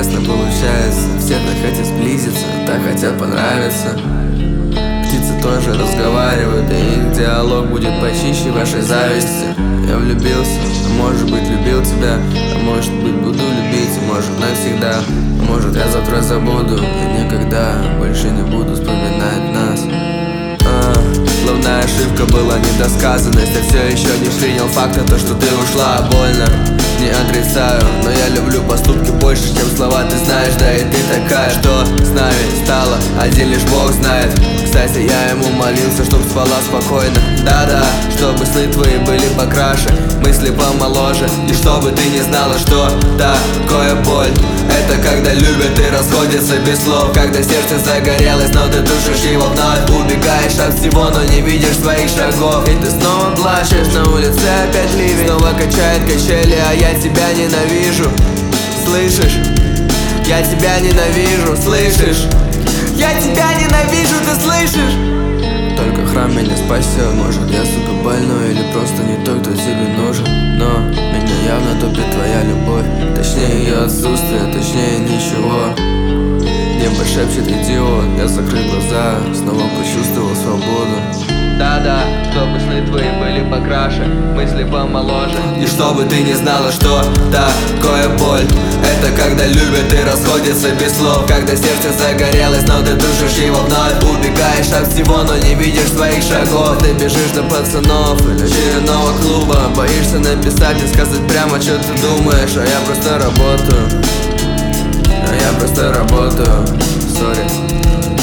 прекрасно получается. Все так хотят сблизиться, так хотят понравиться. Птицы тоже разговаривают, и их диалог будет почище вашей зависти. Я влюбился, может быть любил тебя, а может быть буду любить, может навсегда, а может я завтра забуду и никогда больше не буду вспоминать нас. Главная ошибка была недосказанность. Я все еще не принял факта, то что ты ушла больно. Не отрицаю, но я люблю поступки больше, чем слова. Ты знаешь, да и ты такая, что с нами стало, один лишь Бог знает. Кстати, я ему молился, чтоб спала спокойно. Да-да, чтобы сны твои были покраше, мысли помоложе. И чтобы ты не знала, что такое боль. Это когда любят и расходятся без слов. Когда сердце загорелось, но ты тушишь его вновь. Убегаешь от всего, но не видишь своих шагов. И ты снова плачешь, на улице опять ливень. Снова качает качели, а я тебя ненавижу. Слышишь? Я тебя ненавижу, слышишь? Я тебя ненавижу, ты слышишь? Только храм меня спасет. Может, я, сука, больной или просто не тот, кто тебе нужен. Но меня явно топит твоя любовь. Точнее ее отсутствие, точнее ничего. Небо шепчет идиот. Я закрыл глаза, снова почувствовал свободу. Да-да, чтобы сны твои были покраше, мысли помоложе. И чтобы ты не знала, что такое боль. Это когда любят и расходятся без слов. Когда сердце загорелось, но ты тушишь его вновь. Убегаешь от всего, но не видишь своих шагов. Ты бежишь до пацанов или очередного клуба. Боишься написать и сказать прямо, что ты думаешь. А я просто работаю. Сори.